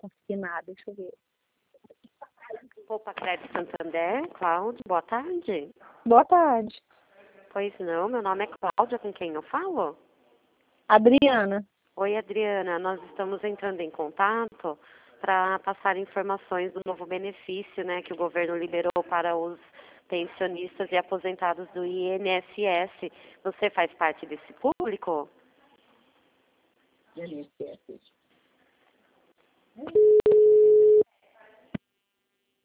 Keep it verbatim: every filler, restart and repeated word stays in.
conseguir nada. Deixa eu ver. Poupa Crédito Santander, Cláudio, boa tarde. Boa tarde. Pois não, meu nome é Cláudia, com quem eu falo? Adriana. Oi, Adriana, nós estamos entrando em contato para passar informações do novo benefício, né, que o governo liberou para os pensionistas e aposentados do I N S S. Você faz parte desse público? I N S S.